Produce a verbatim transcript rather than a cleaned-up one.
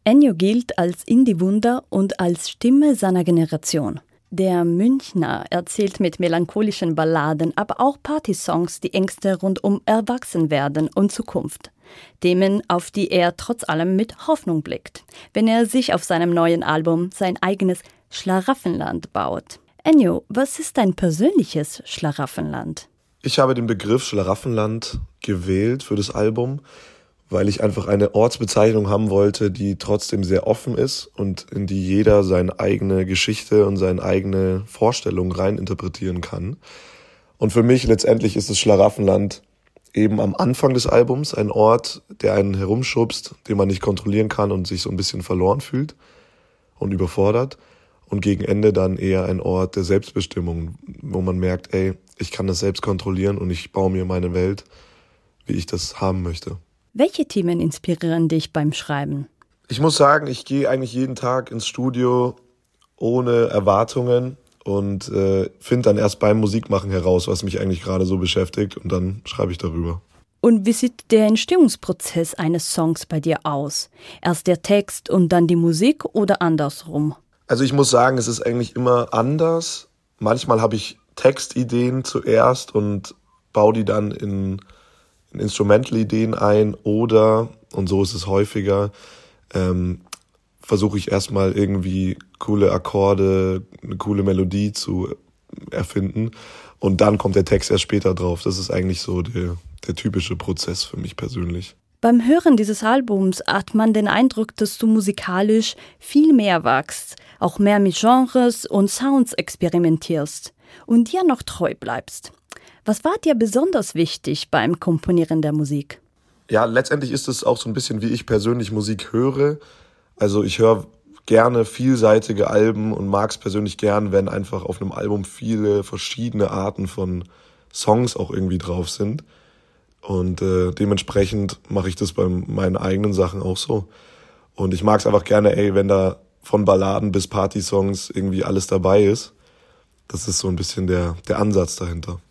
Ennio gilt als Indie-Wunder und als Stimme seiner Generation. Der Münchner erzählt mit melancholischen Balladen, aber auch Partysongs die Ängste rund um Erwachsenwerden und Zukunft. Themen, auf die er trotz allem mit Hoffnung blickt, wenn er sich auf seinem neuen Album sein eigenes Schlaraffenland baut. Ennio, was ist dein persönliches Schlaraffenland? Ich habe den Begriff Schlaraffenland gewählt für das Album, weil ich einfach eine Ortsbezeichnung haben wollte, die trotzdem sehr offen ist und in die jeder seine eigene Geschichte und seine eigene Vorstellung reininterpretieren kann. Und für mich letztendlich ist das Schlaraffenland eben am Anfang des Albums ein Ort, der einen herumschubst, den man nicht kontrollieren kann und sich so ein bisschen verloren fühlt und überfordert. Und gegen Ende dann eher ein Ort der Selbstbestimmung, wo man merkt, ey, ich kann das selbst kontrollieren und ich baue mir meine Welt, wie ich das haben möchte. Welche Themen inspirieren dich beim Schreiben? Ich muss sagen, ich gehe eigentlich jeden Tag ins Studio ohne Erwartungen und äh, finde dann erst beim Musikmachen heraus, was mich eigentlich gerade so beschäftigt, und dann schreibe ich darüber. Und wie sieht der Entstehungsprozess eines Songs bei dir aus? Erst der Text und dann die Musik oder andersrum? Also ich muss sagen, es ist eigentlich immer anders. Manchmal habe ich Textideen zuerst und baue die dann in, in Instrumental-Ideen ein, oder, und so ist es häufiger, ähm, versuche ich erstmal irgendwie coole Akkorde, eine coole Melodie zu erfinden, und dann kommt der Text erst später drauf. Das ist eigentlich so der, der typische Prozess für mich persönlich. Beim Hören dieses Albums hat man den Eindruck, dass du musikalisch viel mehr wachst, auch mehr mit Genres und Sounds experimentierst und dir noch treu bleibst. Was war dir besonders wichtig beim Komponieren der Musik? Ja, letztendlich ist es auch so ein bisschen, wie ich persönlich Musik höre. Also ich höre gerne vielseitige Alben und mag es persönlich gern, wenn einfach auf einem Album viele verschiedene Arten von Songs auch irgendwie drauf sind. Und äh, dementsprechend mache ich das bei meinen eigenen Sachen auch so. Und ich mag es einfach gerne, ey, wenn da von Balladen bis Partysongs irgendwie alles dabei ist. Das ist so ein bisschen der, der Ansatz dahinter.